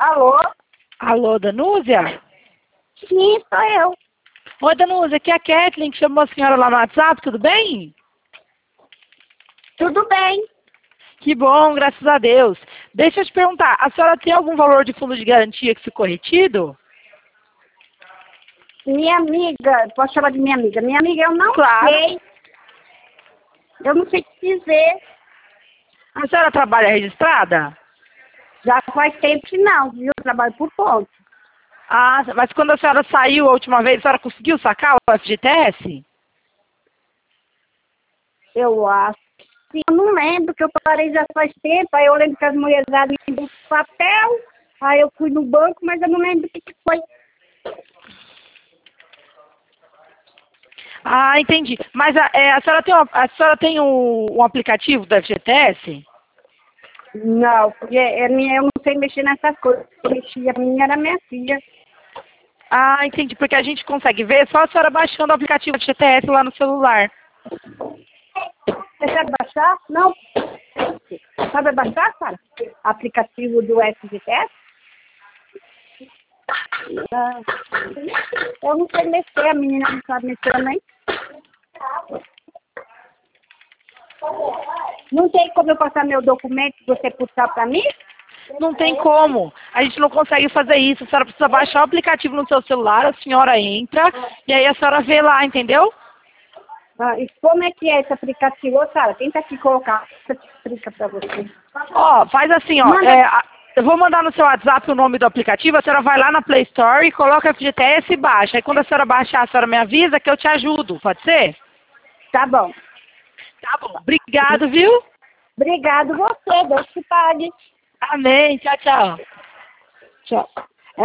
Alô? Alô, Danúzia? Sim, sou eu. Oi, Danúzia, aqui é a Kathleen, que chamou a senhora lá no WhatsApp, tudo bem? Tudo bem? Que bom, graças a Deus. Deixa eu te perguntar, a senhora tem algum valor de fundo de garantia que ficou retido? Minha amiga, posso chamar de minha amiga? Minha amiga, eu não Claro. sei. Eu não sei te dizer. A senhora trabalha registrada? Já faz tempo que não, viu? Eu trabalho por conta. Ah, mas quando a senhora saiu a última vez, a senhora conseguiu sacar o FGTS? Eu acho. Sim, eu não lembro, que eu parei já faz tempo. Aí eu lembro que as mulheres me papel. Aí eu fui no banco, mas eu não lembro o que foi. Ah, entendi. Mas a senhora tem, a senhora tem um aplicativo do FGTS? Não, porque eu não sei mexer nessas coisas. Eu mexia, a minha era minha filha. Ah, entendi. Porque a gente consegue ver só a senhora baixando o aplicativo do FGTS lá no celular. Você sabe baixar? Não. Sabe baixar, cara? Aplicativo do FGTS? Ah, eu não sei mexer, a menina não sabe mexer também. Não tem como eu passar meu documento e você puxar pra mim? Não tem como. A gente não consegue fazer isso. A senhora precisa baixar o aplicativo no seu celular, a senhora entra e aí a senhora vê lá, entendeu? Ah, e como é que é esse aplicativo? Ô, Sara, tenta aqui colocar. Deixa eu explicar pra você. Ó, faz assim, ó. Manda. Eu vou mandar no seu WhatsApp o nome do aplicativo, a senhora vai lá na Play Store e coloca FGTS e baixa. Aí quando a senhora baixar, a senhora me avisa que eu te ajudo, pode ser? Tá bom. Tá bom. Obrigado, viu? Obrigado você, Deus te pague. Amém. Tchau, tchau. Tchau.